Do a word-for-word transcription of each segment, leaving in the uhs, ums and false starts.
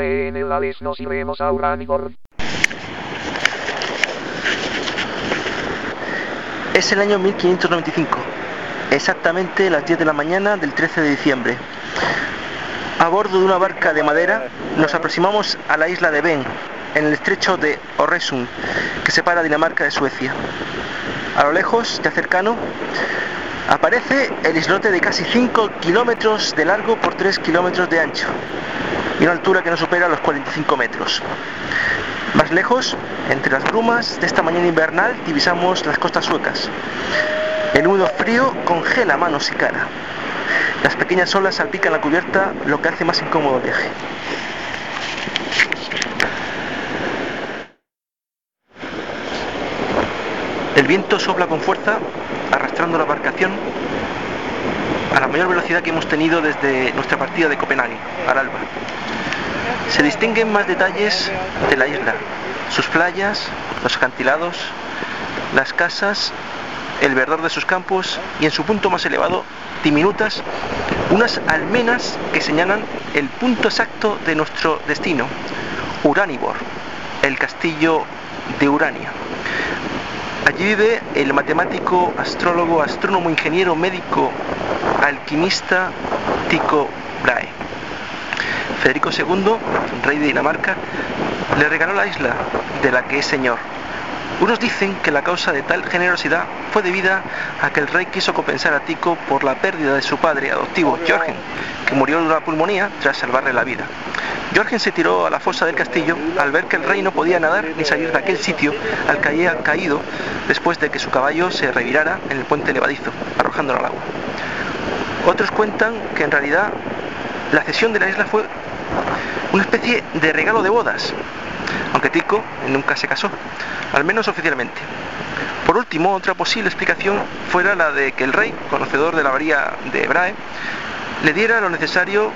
En el Alex nos iremos a Uranibor. Es el año mil quinientos noventa y cinco, exactamente las diez de la mañana del trece de diciembre. A bordo de una barca de madera nos aproximamos a la isla de Ven, en el estrecho de Øresund, que separa Dinamarca de Suecia. A lo lejos, ya cercano, aparece el islote de casi cinco kilómetros de largo por tres kilómetros de ancho y una altura que no supera los cuarenta y cinco metros. Más lejos, entre las brumas de esta mañana invernal, divisamos las costas suecas. El húmedo frío congela manos y cara. Las pequeñas olas salpican la cubierta, lo que hace más incómodo el viaje. El viento sopla con fuerza, arrastrando la embarcación a la mayor velocidad que hemos tenido desde nuestra partida de Copenhague, al alba. Se distinguen más detalles de la isla, sus playas, los acantilados, las casas, el verdor de sus campos y en su punto más elevado, diminutas, unas almenas que señalan el punto exacto de nuestro destino, Uranibor, el castillo de Urania. Allí vive el matemático, astrólogo, astrónomo, ingeniero, médico, alquimista Tycho Brahe. Federico segundo, rey de Dinamarca, le regaló la isla de la que es señor. Unos dicen que la causa de tal generosidad fue debida a que el rey quiso compensar a Tycho por la pérdida de su padre adoptivo, Jørgen, que murió de una pulmonía tras salvarle la vida. Jørgen se tiró a la fosa del castillo al ver que el rey no podía nadar ni salir de aquel sitio al que había caído después de que su caballo se revirara en el puente levadizo, arrojándolo al agua. Otros cuentan que en realidad la cesión de la isla fue una especie de regalo de bodas, aunque Tycho nunca se casó, al menos oficialmente. Por último, otra posible explicación fuera la de que el rey, conocedor de la avería de Brahe, le diera lo necesario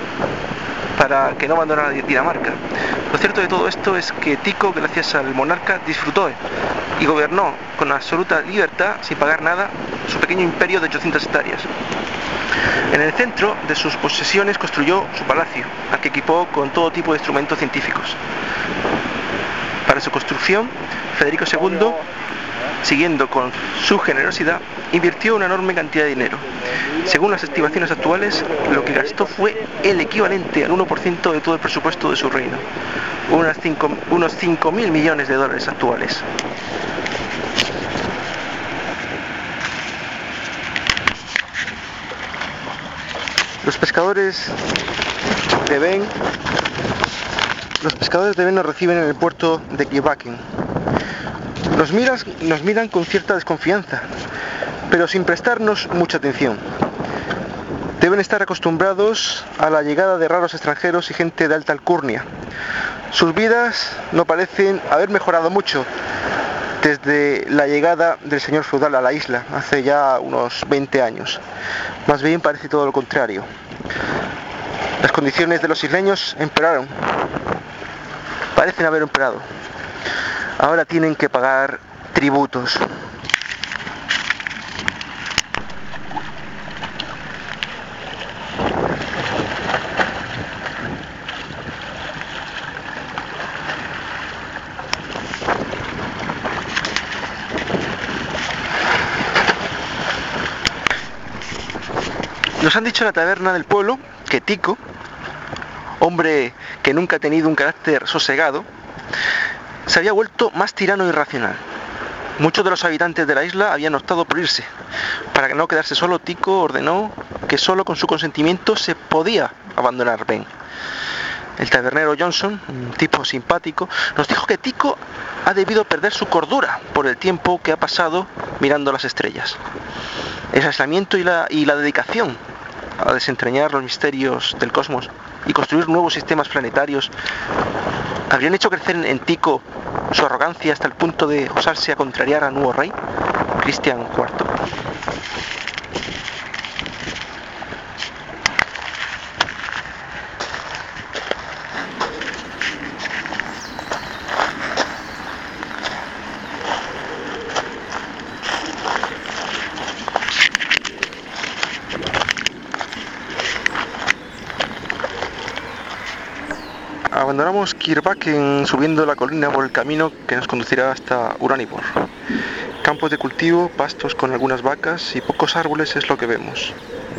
para que no abandonara Dinamarca. Lo cierto de todo esto es que Tycho, gracias al monarca, disfrutó y gobernó con absoluta libertad, sin pagar nada, su pequeño imperio de ochocientas hectáreas. En el centro de sus posesiones construyó su palacio, al que equipó con todo tipo de instrumentos científicos. Para su construcción, Federico segundo, siguiendo con su generosidad, invirtió una enorme cantidad de dinero. Según las estimaciones actuales, lo que gastó fue el equivalente al uno por ciento de todo el presupuesto de su reino, unas cinco, unos cinco mil millones de dólares actuales. Los pescadores de Ven, los pescadores de Ven nos reciben en el puerto de Kvibaken. Nos miran, nos miran con cierta desconfianza, pero sin prestarnos mucha atención. Deben estar acostumbrados a la llegada de raros extranjeros y gente de alta alcurnia. Sus vidas no parecen haber mejorado mucho desde la llegada del señor feudal a la isla, hace ya unos veinte años. Más bien parece todo lo contrario. Las condiciones de los isleños empeoraron. Parecen haber empeorado. Ahora tienen que pagar tributos. Nos han dicho en la taberna del pueblo que Tycho, hombre que nunca ha tenido un carácter sosegado, se había vuelto más tirano e irracional. Muchos de los habitantes de la isla habían optado por irse. Para no quedarse solo, Tycho ordenó que solo con su consentimiento se podía abandonar Ven. El tabernero Johnson, un tipo simpático, nos dijo que Tycho ha debido perder su cordura por el tiempo que ha pasado mirando las estrellas. El aislamiento y la, y la dedicación a desentrañar los misterios del cosmos y construir nuevos sistemas planetarios habrían hecho crecer en, en Tycho su arrogancia hasta el punto de osarse a contrariar al nuevo rey, Cristian cuarto. Abandonamos Kirbaken subiendo la colina por el camino que nos conducirá hasta Uraniborg. Campos de cultivo, pastos con algunas vacas y pocos árboles es lo que vemos.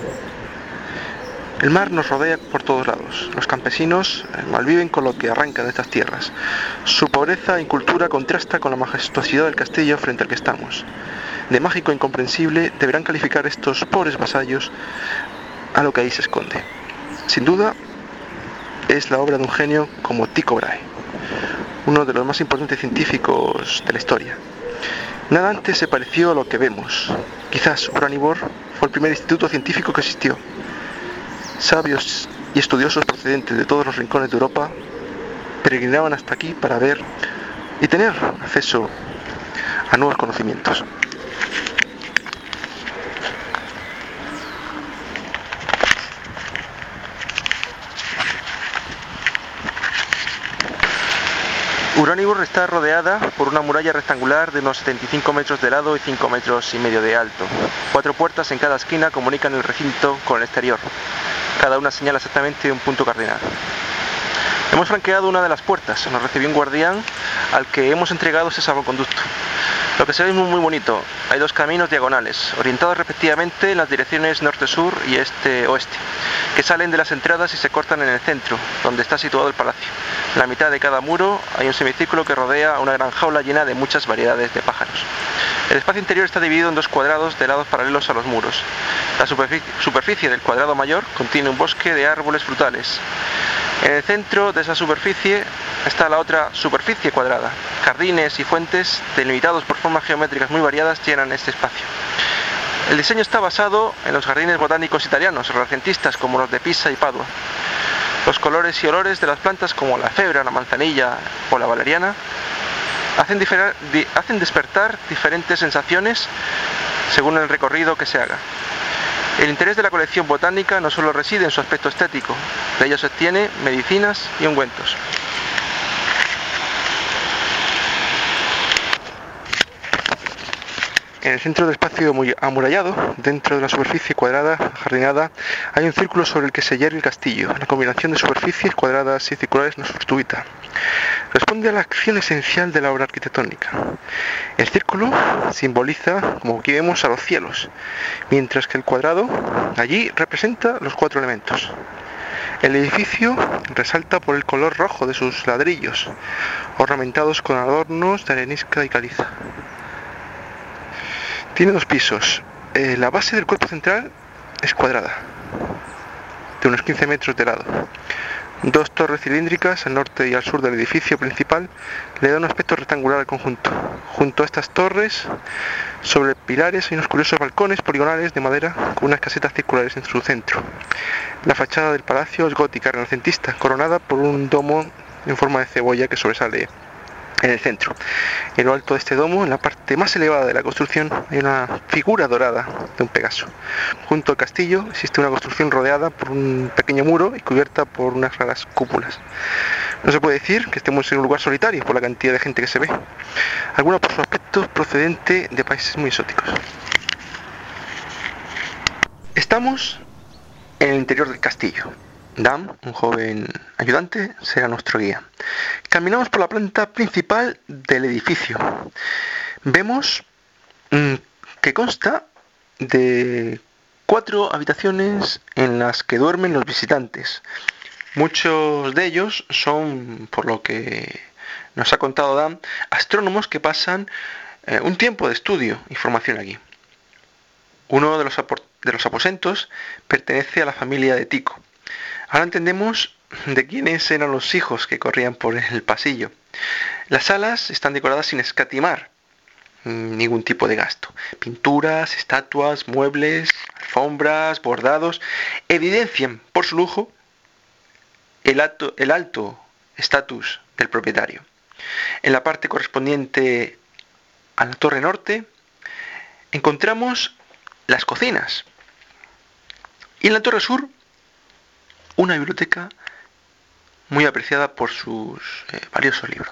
El mar nos rodea por todos lados. Los campesinos malviven con lo que arranca de estas tierras. Su pobreza e incultura contrasta con la majestuosidad del castillo frente al que estamos. De mágico e incomprensible deberán calificar estos pobres vasallos a lo que ahí se esconde. Sin duda, es la obra de un genio como Tycho Brahe, uno de los más importantes científicos de la historia. Nada antes se pareció a lo que vemos. Quizás Uraniborg fue el primer instituto científico que existió. Sabios y estudiosos procedentes de todos los rincones de Europa peregrinaban hasta aquí para ver y tener acceso a nuevos conocimientos. Uraniborg está rodeada por una muralla rectangular de unos setenta y cinco metros de lado y cinco metros y medio de alto. Cuatro puertas en cada esquina comunican el recinto con el exterior. Cada una señala exactamente un punto cardinal. Hemos franqueado una de las puertas. Nos recibió un guardián al que hemos entregado ese salvoconducto. Lo que se ve es muy, muy bonito. Hay dos caminos diagonales, orientados respectivamente en las direcciones norte-sur y este-oeste, que salen de las entradas y se cortan en el centro, donde está situado el palacio. En la mitad de cada muro hay un semicírculo que rodea una gran jaula llena de muchas variedades de pájaros. El espacio interior está dividido en dos cuadrados de lados paralelos a los muros. La superficie, superficie del cuadrado mayor contiene un bosque de árboles frutales. En el centro de esa superficie está la otra superficie cuadrada. Jardines y fuentes, delimitados por formas geométricas muy variadas, llenan este espacio. El diseño está basado en los jardines botánicos italianos, renacentistas como los de Pisa y Padua. Los colores y olores de las plantas como la febra, la manzanilla o la valeriana hacen, difer- di- hacen despertar diferentes sensaciones según el recorrido que se haga. El interés de la colección botánica no solo reside en su aspecto estético, de ello se obtiene medicinas y ungüentos. En el centro del espacio muy amurallado, dentro de la superficie cuadrada jardinada, hay un círculo sobre el que se yergue el castillo. La combinación de superficies cuadradas y circulares no es fortuita. Responde a la acción esencial de la obra arquitectónica. El círculo simboliza, como aquí vemos, a los cielos, mientras que el cuadrado allí representa los cuatro elementos. El edificio resalta por el color rojo de sus ladrillos, ornamentados con adornos de arenisca y caliza. Tiene dos pisos. Eh, la base del cuerpo central es cuadrada, de unos quince metros de lado. Dos torres cilíndricas al norte y al sur del edificio principal le dan un aspecto rectangular al conjunto. Junto a estas torres, sobre pilares, hay unos curiosos balcones poligonales de madera con unas casetas circulares en su centro. La fachada del palacio es gótica renacentista, coronada por un domo en forma de cebolla que sobresale en el centro. En lo alto de este domo, en la parte más elevada de la construcción, hay una figura dorada de un Pegaso. Junto al castillo existe una construcción rodeada por un pequeño muro y cubierta por unas raras cúpulas. No se puede decir que estemos en un lugar solitario por la cantidad de gente que se ve, alguna por su aspecto procedente de países muy exóticos. Estamos en el interior del castillo. Dam, un joven ayudante, será nuestro guía. Caminamos por la planta principal del edificio. Vemos mmm, que consta de cuatro habitaciones en las que duermen los visitantes. Muchos de ellos son, por lo que nos ha contado Dan, astrónomos que pasan eh, un tiempo de estudio y formación aquí. Uno de los, de los aposentos pertenece a la familia de Tycho. Ahora entendemos de quiénes eran los hijos que corrían por el pasillo. Las salas están decoradas sin escatimar ningún tipo de gasto. Pinturas, estatuas, muebles, alfombras, bordados, evidencian por su lujo el alto, el alto estatus del propietario. En la parte correspondiente a la torre norte encontramos las cocinas. Y en la torre sur, una biblioteca muy apreciada por sus eh, valiosos libros.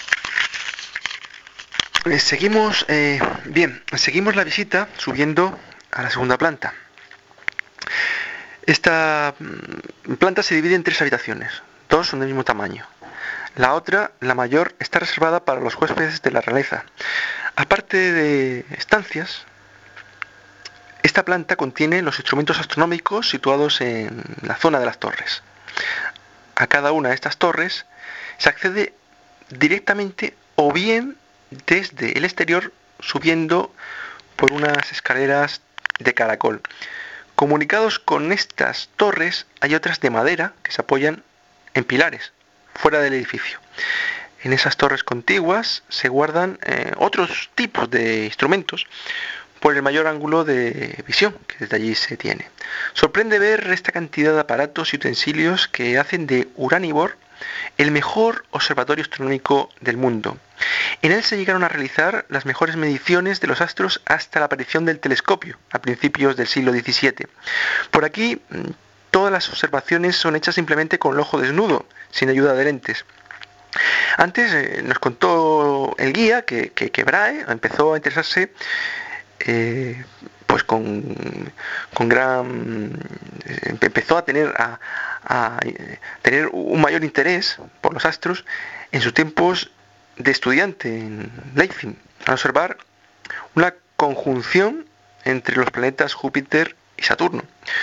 Eh, seguimos, eh, bien, seguimos la visita subiendo a la segunda planta. Esta planta se divide en tres habitaciones. dos son del mismo tamaño. La otra, la mayor, está reservada para los huéspedes de la realeza. Aparte de estancias, esta planta contiene los instrumentos astronómicos situados en la zona de las torres. A cada una de estas torres se accede directamente o bien desde el exterior subiendo por unas escaleras de caracol. Comunicados con estas torres hay otras de madera que se apoyan en pilares fuera del edificio. En esas torres contiguas se guardan eh, otros tipos de instrumentos por el mayor ángulo de visión que desde allí se tiene. Sorprende ver esta cantidad de aparatos y utensilios que hacen de Uraniborg el mejor observatorio astronómico del mundo. En él se llegaron a realizar las mejores mediciones de los astros hasta la aparición del telescopio a principios del siglo diecisiete. Por aquí todas las observaciones son hechas simplemente con el ojo desnudo, sin ayuda de lentes. Antes eh, nos contó el guía que, que, que Brahe empezó a interesarse eh, pues con, con gran... Eh, empezó a tener, a, a tener un mayor interés por los astros en sus tiempos de estudiante en Leipzig, al observar una conjunción entre los planetas Júpiter y Saturno.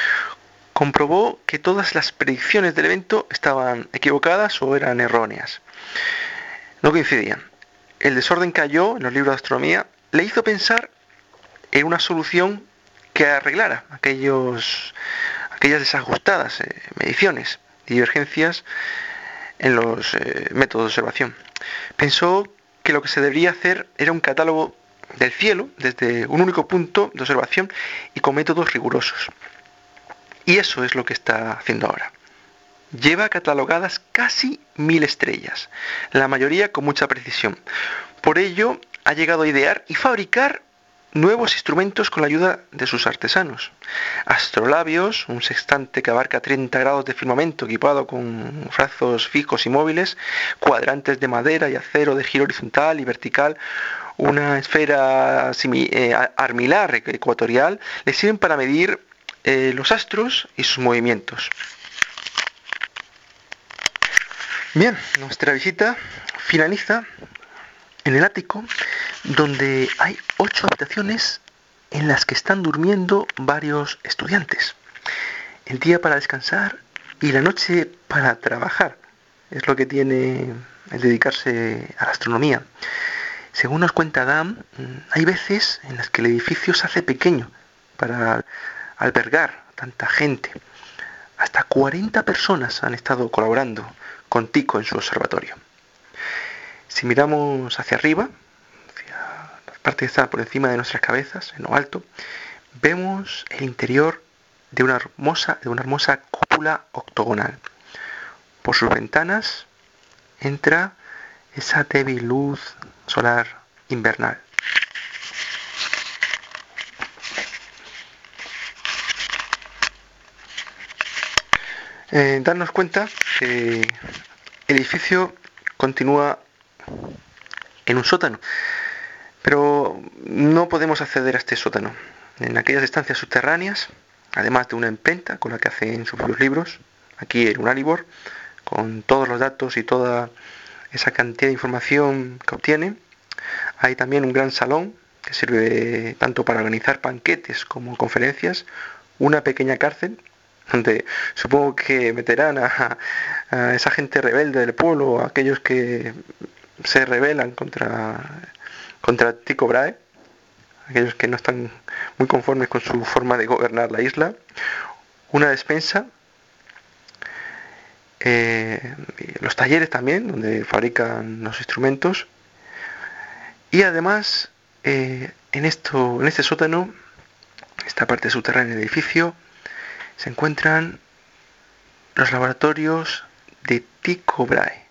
Comprobó que todas las predicciones del evento estaban equivocadas o eran erróneas. No coincidían. El desorden que halló en los libros de astronomía le hizo pensar en una solución que arreglara aquellos, aquellas desajustadas eh, mediciones y divergencias en los eh, métodos de observación. Pensó que lo que se debería hacer era un catálogo del cielo desde un único punto de observación y con métodos rigurosos. Y eso es lo que está haciendo ahora. Lleva catalogadas casi mil estrellas, la mayoría con mucha precisión. Por ello, ha llegado a idear y fabricar nuevos instrumentos con la ayuda de sus artesanos. Astrolabios, un sextante que abarca treinta grados de firmamento equipado con brazos fijos y móviles, cuadrantes de madera y acero de giro horizontal y vertical, una esfera simi- eh, armilar ecuatorial, le sirven para medir eh, los astros y sus movimientos. Bien, nuestra visita finaliza en el ático, donde hay ocho habitaciones en las que están durmiendo varios estudiantes. El día para descansar y la noche para trabajar. Es lo que tiene el dedicarse a la astronomía. Según nos cuenta Adam, hay veces en las que el edificio se hace pequeño para albergar a tanta gente. Hasta cuarenta personas han estado colaborando con Tycho en su observatorio. Si miramos hacia arriba, hacia la parte que está por encima de nuestras cabezas, en lo alto, vemos el interior de una hermosa, de una hermosa cúpula octogonal. Por sus ventanas entra esa débil luz solar invernal. Eh, darnos cuenta que el edificio continúa en un sótano, pero no podemos acceder a este sótano. En aquellas estancias subterráneas, además de una imprenta con la que hacen sus propios libros, aquí en Uraniborg, con todos los datos y toda esa cantidad de información que obtiene, hay también un gran salón que sirve tanto para organizar banquetes como conferencias, una pequeña cárcel donde supongo que meterán a, a esa gente rebelde del pueblo, a aquellos que se rebelan contra, contra Tycho Brahe, aquellos que no están muy conformes con su forma de gobernar la isla, una despensa, eh, los talleres también, donde fabrican los instrumentos, y además eh, en, esto, en este sótano, esta parte subterránea del edificio, se encuentran los laboratorios de Tycho Brahe,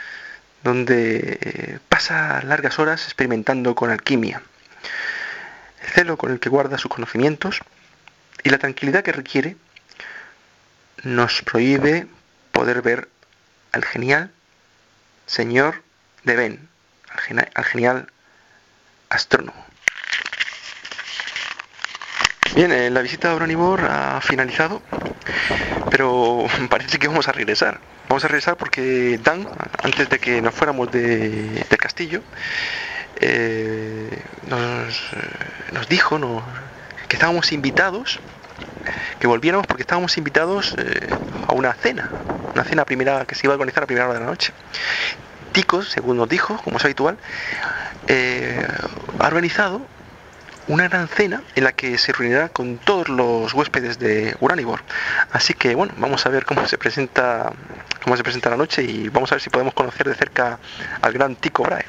donde pasa largas horas experimentando con alquimia. El celo con el que guarda sus conocimientos y la tranquilidad que requiere nos prohíbe poder ver al genial señor de Ben, al, gena- al genial astrónomo. Bien, eh, la visita a Uraniborg ha finalizado, pero parece que vamos a regresar. vamos a regresar porque Dan, antes de que nos fuéramos de, del castillo, eh, nos, nos dijo nos, que estábamos invitados, que volviéramos porque estábamos invitados eh, a una cena, una cena primera que se iba a organizar a primera hora de la noche. Ticos, según nos dijo, como es habitual, eh, ha organizado una gran cena en la que se reunirá con todos los huéspedes de Uraniborg. Así que bueno, vamos a ver cómo se presenta cómo se presenta la noche y vamos a ver si podemos conocer de cerca al gran Tycho Brahe.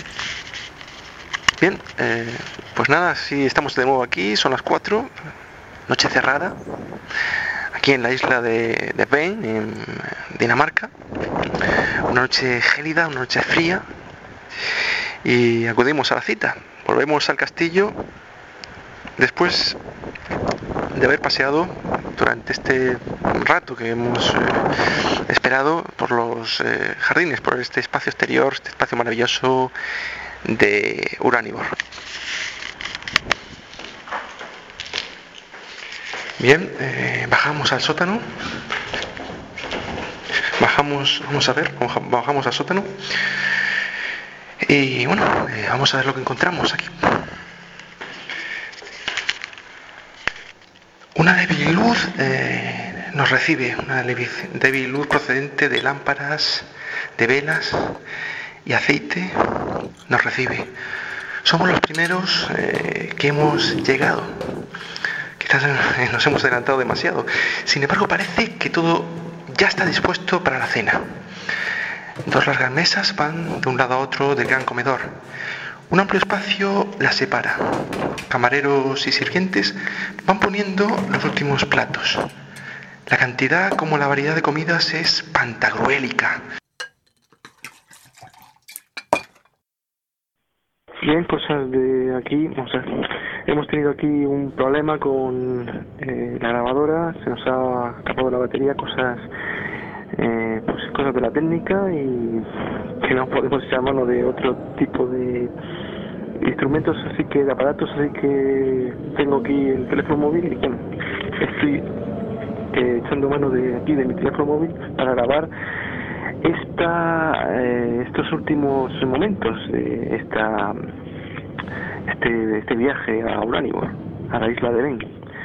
Bien, eh, pues nada, sí, estamos de nuevo aquí, son las cuatro, noche cerrada, aquí en la isla de, de Ven, en Dinamarca. Una noche gélida, una noche fría, y acudimos a la cita. Volvemos al castillo después de haber paseado durante este rato que hemos eh, esperado por los eh, jardines, por este espacio exterior, este espacio maravilloso de Uraniborg. Bien, eh, bajamos al sótano. Bajamos, vamos a ver, bajamos al sótano. Y bueno, eh, vamos a ver lo que encontramos aquí. Una débil luz eh, nos recibe, una débil luz procedente de lámparas, de velas y aceite nos recibe. Somos los primeros eh, que hemos llegado. Quizás eh, nos hemos adelantado demasiado. Sin embargo, parece que todo ya está dispuesto para la cena. Dos largas mesas van de un lado a otro del gran comedor. Un amplio espacio las separa. Camareros y sirvientes van poniendo los últimos platos. La cantidad como la variedad de comidas es pantagruélica. Bien, cosas de aquí, o sea, hemos tenido aquí un problema con eh, la grabadora, se nos ha acabado la batería, cosas eh, pues cosas de la técnica y que no podemos echar mano de otro tipo de instrumentos, así que de aparatos, así que tengo aquí el teléfono móvil y bueno, estoy eh, echando mano de aquí de mi teléfono móvil para grabar esta eh, estos últimos momentos de esta este este viaje a Uraniborg, a la isla de Ven.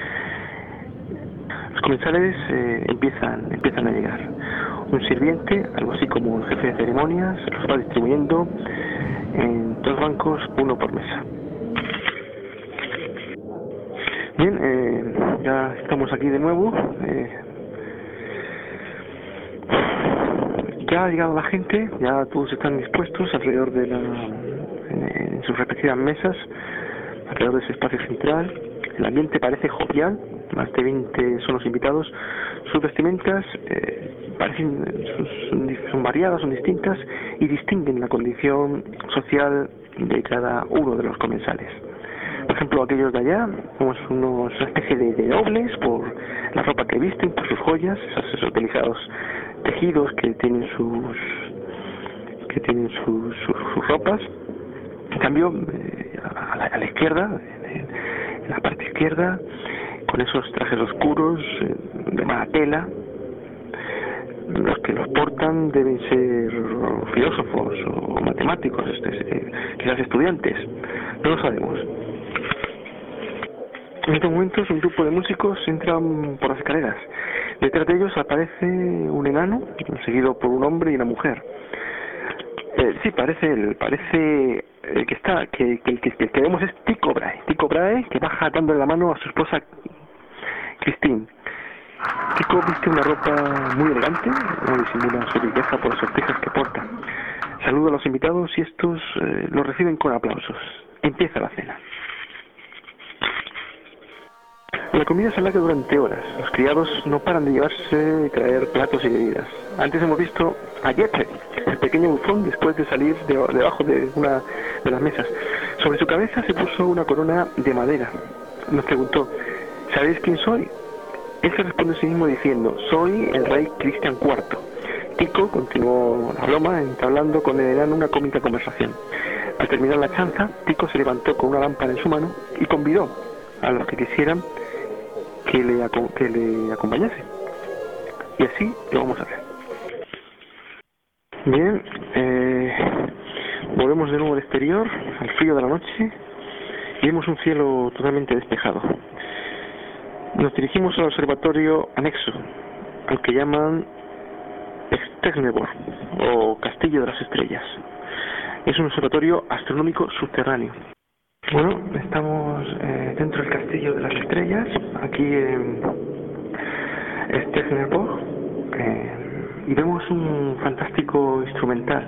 Los comensales eh, empiezan empiezan a llegar. Un sirviente, algo así como el jefe de ceremonias, los va distribuyendo en dos bancos, uno por mesa. Bien, eh, ya estamos aquí de nuevo. Eh, ya ha llegado la gente, ya todos están dispuestos alrededor de la, en, en sus respectivas mesas, alrededor de ese espacio central. El ambiente parece jovial, más de veinte son los invitados. Sus vestimentas eh, parecen son, son variadas, son distintas y distinguen la condición social de cada uno de los comensales. Por ejemplo, aquellos de allá, somos unos, una especie de, de nobles por la ropa que visten, por sus joyas, esos, esos delicados tejidos que tienen sus que tienen sus, sus, sus ropas. En cambio, eh, a, la, a la izquierda, en, en la parte izquierda, con esos trajes oscuros eh, de mala tela, los que los portan deben ser filósofos o matemáticos, este, quizás estudiantes, no lo sabemos. En estos momentos un grupo de músicos entran por las escaleras. Detrás de ellos aparece un enano, seguido por un hombre y una mujer. Eh, sí, parece él, parece el que está, que, que, que, que, que vemos es Tycho Brahe. Tycho Brahe, que baja dándole la mano a su esposa Christine. Tycho viste una ropa muy elegante, no disimula su riqueza por las sortijas que porta. Saluda a los invitados y estos eh, los reciben con aplausos. Empieza la cena. La comida se alarga durante horas. Los criados no paran de llevarse y traer platos y bebidas. Antes hemos visto a Jeppe, el pequeño bufón, después de salir de, debajo de una de las mesas. Sobre su cabeza se puso una corona de madera. Nos preguntó, ¿sabéis quién soy? Él se responde a sí mismo diciendo, soy el rey Cristian cuarto. Tycho continuó la broma, entablando con el enano una cómica conversación. Al terminar la chanza, Tycho se levantó con una lámpara en su mano y convidó a los que quisieran que le, que le acompañase. Y así lo vamos a ver. Bien, eh, volvemos de nuevo al exterior, al frío de la noche, y vemos un cielo totalmente despejado. Nos dirigimos al observatorio anexo, al que llaman Sternebor, o Castillo de las Estrellas. Es un observatorio astronómico subterráneo. Bueno, estamos eh, dentro del Castillo de las Estrellas, aquí en Sternebor, eh, y vemos un fantástico instrumental.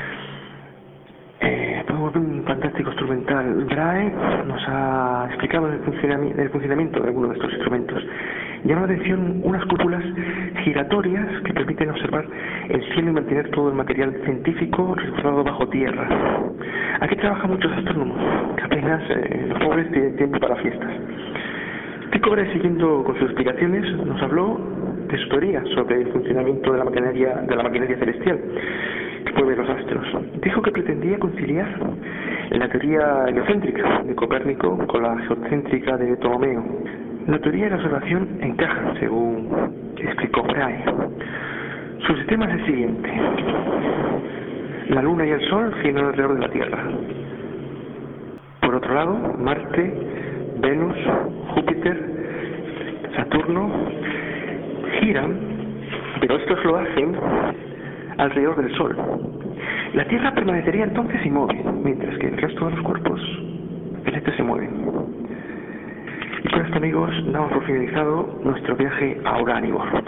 Eh, podemos ver un fantástico instrumental. Brahe nos ha explicado el funcionamiento, el funcionamiento de algunos de estos instrumentos. Llama la atención unas cúpulas giratorias que permiten observar el cielo y mantener todo el material científico resguardado bajo tierra. Aquí trabajan muchos astrónomos, que apenas eh, los pobres tienen tiempo para fiestas. Tycho Brahe, siguiendo con sus explicaciones, nos habló de su teoría sobre el funcionamiento de la maquinaria, de la maquinaria celestial que puede ver los astros. Dijo que pretendía conciliar la teoría heliocéntrica de Copérnico con la geocéntrica de Ptolomeo. La teoría de la observación encaja, según explicó Brahe. Su sistema es el siguiente: la Luna y el Sol giran alrededor de la Tierra. Por otro lado, Marte, Venus, Júpiter, Saturno giran, pero estos lo hacen alrededor del Sol. La Tierra permanecería entonces inmóvil, mientras que el resto de los cuerpos celestes se mueven. Y con esto, amigos, damos por finalizado nuestro viaje a Uránibor.